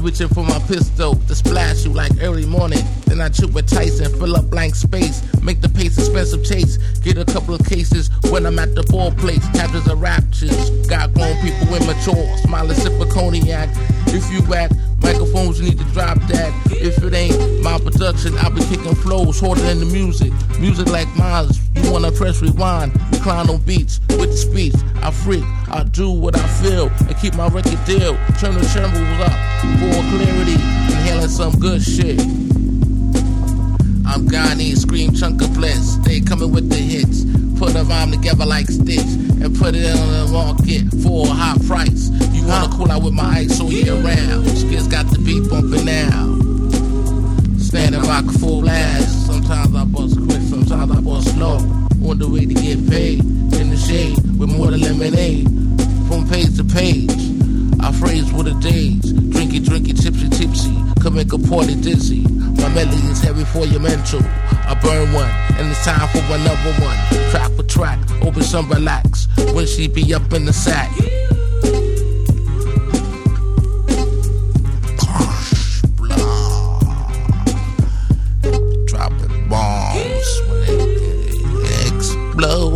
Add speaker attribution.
Speaker 1: reaching for my pistol to splash you like early morning. Then I shoot with Tyson, fill up blank space, make the pace expensive chase. Get a couple of cases when I'm at the ball place. Captures of raptures, got grown people immature. Smiling, sip of cognac. If you at microphones, you need to drop that. If it ain't my production, I'll be kicking flows harder than the music. Music like mine, you wanna press rewind. Recline on beats with the speech. I freak, I do what I feel and keep my record deal. Turn the trembles up for clarity, inhaling some good shit. I'm Ghani, scream chunk of bliss. They coming with the hits. Put a rhyme together like Stitch and put it on the market for a high price. You wanna cool out with my ice all year round. Skits got the beat bumping now. Standing rock full blast. Sometimes I bust quick, sometimes I bust slow. On the way to get paid. In the shade with more than lemonade. From page to page, I phrase with the days. Drinky, tipsy. Could make a party dizzy. My melody is heavy for your mental. I burn one, and it's time for another one. Track for track, open some relax. When she be up in the sack. Dropping bombs when they explode.